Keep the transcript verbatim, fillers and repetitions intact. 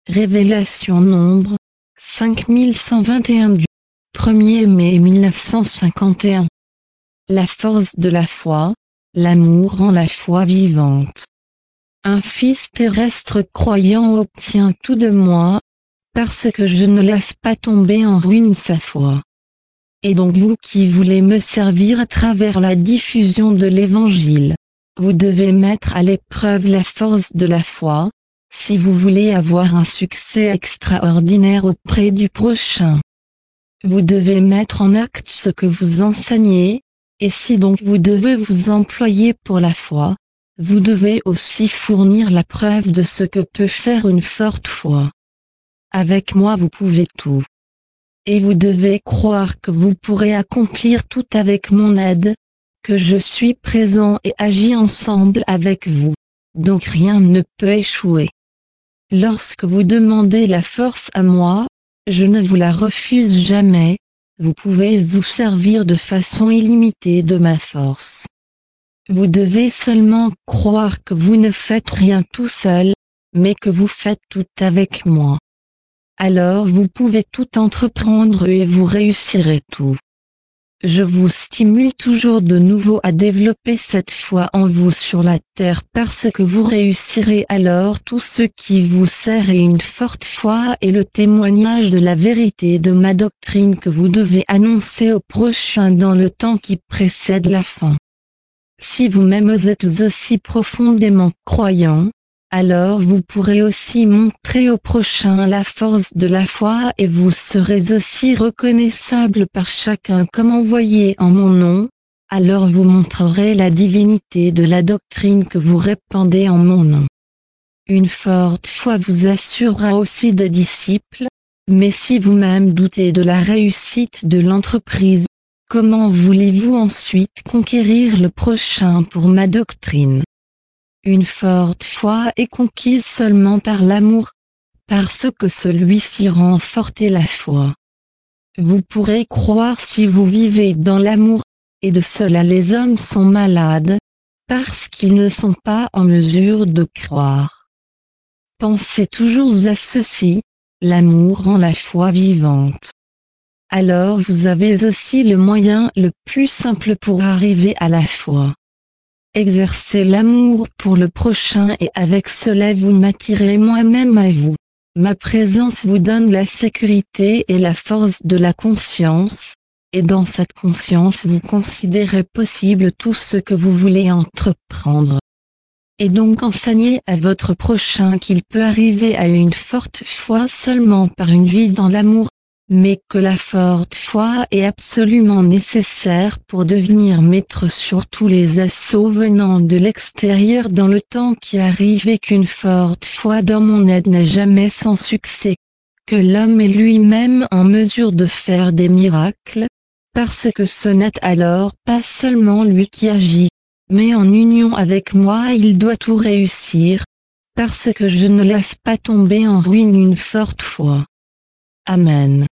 Révélation nombre cinq mille cent vingt et un du premier mai mille neuf cent cinquante et un. La force de la foi, l'amour rend la foi vivante. Un fils terrestre croyant obtient tout de moi, parce que je ne laisse pas tomber en ruine sa foi. Et donc vous qui voulez me servir à travers la diffusion de l'Évangile, vous devez mettre à l'épreuve la force de la foi, si vous voulez avoir un succès extraordinaire auprès du prochain. Vous devez mettre en acte ce que vous enseignez, et si donc vous devez vous employer pour la foi, vous devez aussi fournir la preuve de ce que peut faire une forte foi. Avec moi vous pouvez tout. Et vous devez croire que vous pourrez accomplir tout avec mon aide, que je suis présent et agis ensemble avec vous. Donc rien ne peut échouer. Lorsque vous demandez la force à moi, je ne vous la refuse jamais, vous pouvez vous servir de façon illimitée de ma force. Vous devez seulement croire que vous ne faites rien tout seul, mais que vous faites tout avec moi. Alors vous pouvez tout entreprendre et vous réussirez tout. Je vous stimule toujours de nouveau à développer cette foi en vous sur la terre parce que vous réussirez alors tout ce qui vous sert et une forte foi est le témoignage de la vérité de ma doctrine que vous devez annoncer au prochain dans le temps qui précède la fin. Si vous-même êtes aussi profondément croyant, alors vous pourrez aussi montrer au prochain la force de la foi et vous serez aussi reconnaissable par chacun comme envoyé en mon nom, alors vous montrerez la divinité de la doctrine que vous répandez en mon nom. Une forte foi vous assurera aussi des disciples, mais si vous-même doutez de la réussite de l'entreprise, comment voulez-vous ensuite conquérir le prochain pour ma doctrine ? Une forte foi est conquise seulement par l'amour, parce que celui-ci rend forte la foi. Vous pourrez croire si vous vivez dans l'amour, et de cela les hommes sont malades, parce qu'ils ne sont pas en mesure de croire. Pensez toujours à ceci, l'amour rend la foi vivante. Alors vous avez aussi le moyen le plus simple pour arriver à la foi. Exercez l'amour pour le prochain et avec cela vous m'attirez moi-même à vous. Ma présence vous donne la sécurité et la force de la conscience, et dans cette conscience vous considérez possible tout ce que vous voulez entreprendre. Et donc enseignez à votre prochain qu'il peut arriver à une forte foi seulement par une vie dans l'amour, mais que la forte foi est absolument nécessaire pour devenir maître sur tous les assauts venant de l'extérieur dans le temps qui arrive et qu'une forte foi dans mon aide n'est jamais sans succès, que l'homme est lui-même en mesure de faire des miracles, parce que ce n'est alors pas seulement lui qui agit, mais en union avec moi il doit tout réussir, parce que je ne laisse pas tomber en ruine une forte foi. Amen.